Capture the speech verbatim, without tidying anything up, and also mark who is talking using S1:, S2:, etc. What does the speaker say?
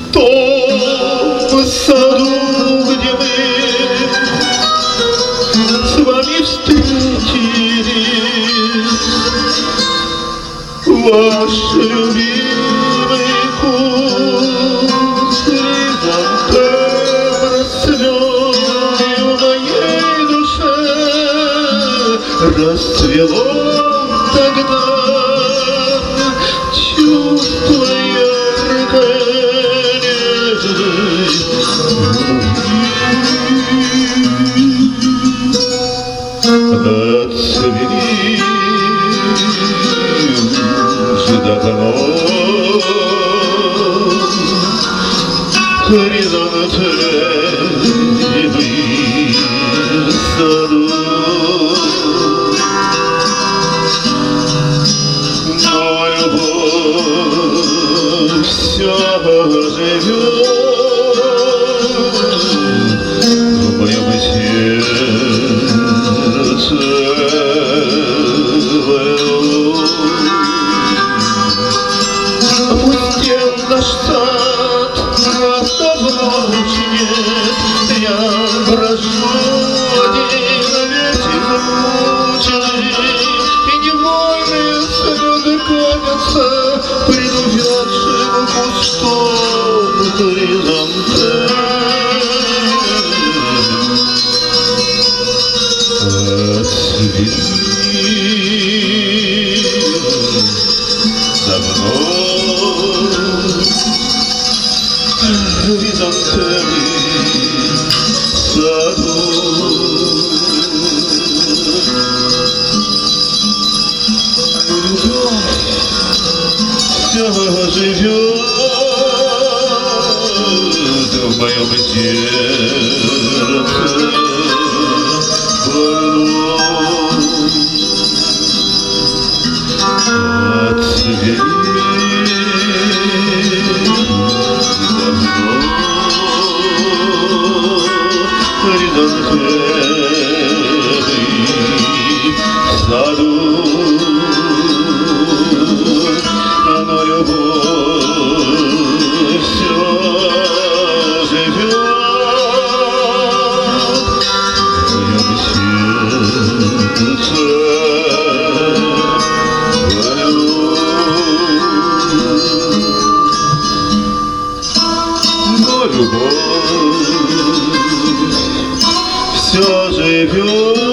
S1: том саду, где мы с вами встретились, ваш любимый куст хризантем расцвел в моей душе, расцвело тогда чувство яркое. Отцвели уже давно хризантемы в саду, но любовь все живет в моем сердце. Опустел наш сад, нас давно уж нет, я брожу один весь измученный, и невольные слезы катятся пред увядшим кустом хризантем. Отцвели давно хризантемы в саду, любовь все живет в моем сердце. Отцвели давно хризантемы в саду, но любовь все живет в моем сердце. Любовь все живет